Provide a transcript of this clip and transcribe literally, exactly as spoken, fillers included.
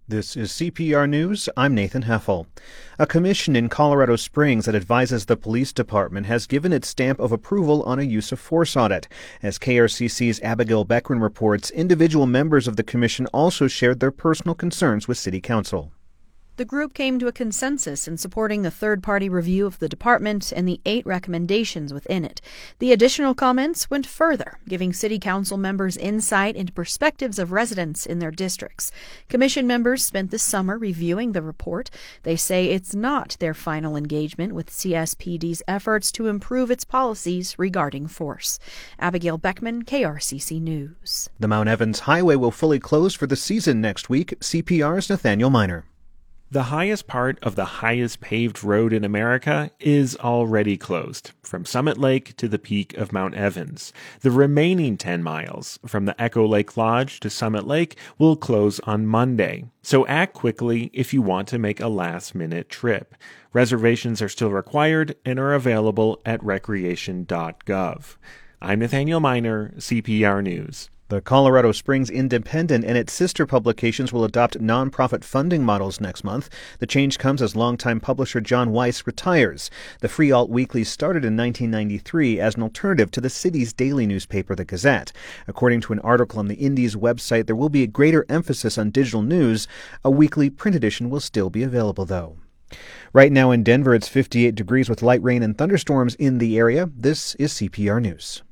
This is C P R News. I'm Nathan Heffel. A commission in Colorado Springs that advises the police department has given its stamp of approval on a use of force audit. As K R C C's Abigail Beckman reports, individual members of the commission also shared their personal concerns with City Council. The group came to a consensus in supporting the third-party review of the department and the eight recommendations within it. The additional comments went further, giving City Council members insight into perspectives of residents in their districts. Commission members spent the summer reviewing the report. They say it's not their final engagement with C S P D's efforts to improve its policies regarding force. Abigail Beckman, K R C C News. The Mount Evans Highway will fully close for the season next week. C P R's Nathaniel Miner. The highest part of the highest paved road in America is already closed, from Summit Lake to the peak of Mount Evans. The remaining ten miles, from the Echo Lake Lodge to Summit Lake, will close on Monday. So act quickly if you want to make a last-minute trip. Reservations are still required and are available at recreation dot gov. I'm Nathaniel Miner, C P R News. The Colorado Springs Independent and its sister publications will adopt nonprofit funding models next month. The change comes as longtime publisher John Weiss retires. The Free Alt Weekly started in nineteen ninety-three as an alternative to the city's daily newspaper, The Gazette. According to an article on the Indie's website, there will be a greater emphasis on digital news. A weekly print edition will still be available, though. Right now in Denver, it's fifty-eight degrees with light rain and thunderstorms in the area. This is C P R News.